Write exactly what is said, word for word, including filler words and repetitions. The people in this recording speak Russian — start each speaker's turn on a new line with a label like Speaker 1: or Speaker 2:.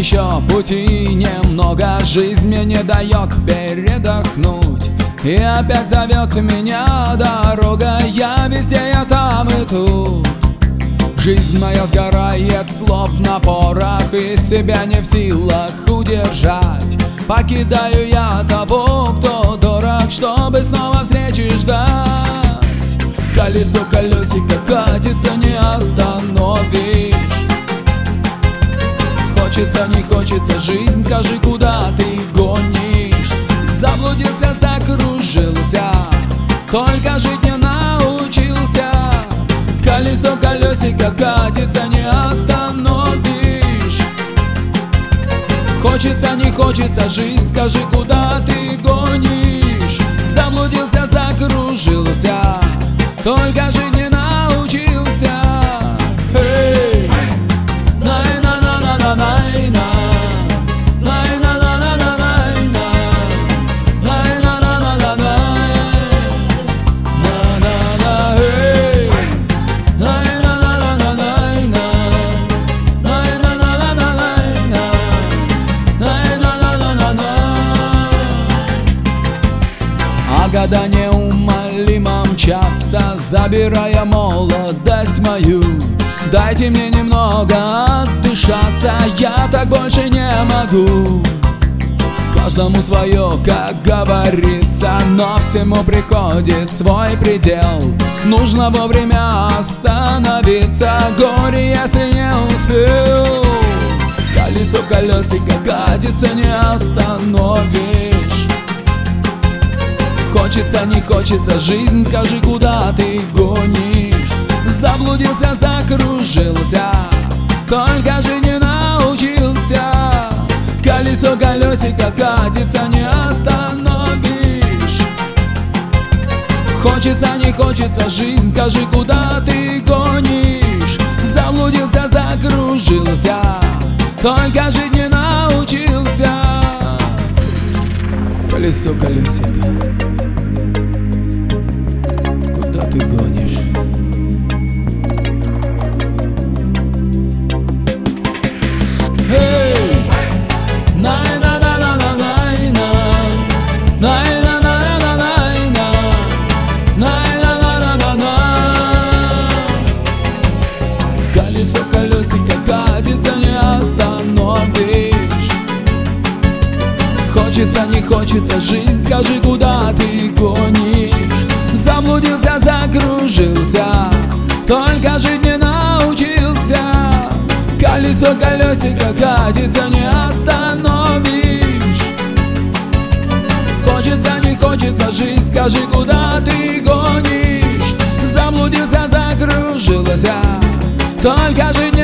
Speaker 1: еще пути немного, жизнь мне не дает передохнуть. И опять зовет меня дорога, я везде, я там и тут. Жизнь моя сгорает, словно порох, и себя не в силах удержать. Покидаю я того, кто дорог, чтобы снова встречи ждать. Колесо колесико катится, не остановишь. Хочется, не хочется, жизнь, скажи, куда ты гонишь? Заблудился, закружился, только жить не научился. Колесо колесико катится, не остановишь. Хочется, не хочется, жизнь, скажи, куда ты гонишь? Заблудился, закружился, только жить не научился. Эй! Най-на-на-на-на-най-на, най-на-на-на-на-най-на, най-на-на-на-на-най, на-на-на, эй! Най-на-на-на-на-най-на, най-на-на-на-на-най-на, най-на-на-на-на-на. А года неумолимо мчатся, забирая молодость мою. Дайте мне немного отдышаться, я так больше не могу. Каждому свое, как говорится, но всему приходит свой предел. Нужно вовремя остановиться, горе, если не успел. Колесо колесико катится, не остановишь. Хочется, не хочется, жизнь, скажи, куда ты гонишь? Заблудился, закружился, только жить не научился. Колесо колесико катится, не остановишь. Хочется, не хочется, жизнь, скажи, куда ты гонишь? Заблудился, закружился, только жить не научился. Колесо колесико, куда ты гонишь? Колесо колесико катится, не остановишь. Хочется, не хочется, жизнь, скажи, куда ты гонишь? Заблудился, закружился, только жить не научился. Колесо колесико катится, не остановишь. Хочется, не хочется, жизнь, скажи, куда ты гонишь? Заблудился, закружился, только жить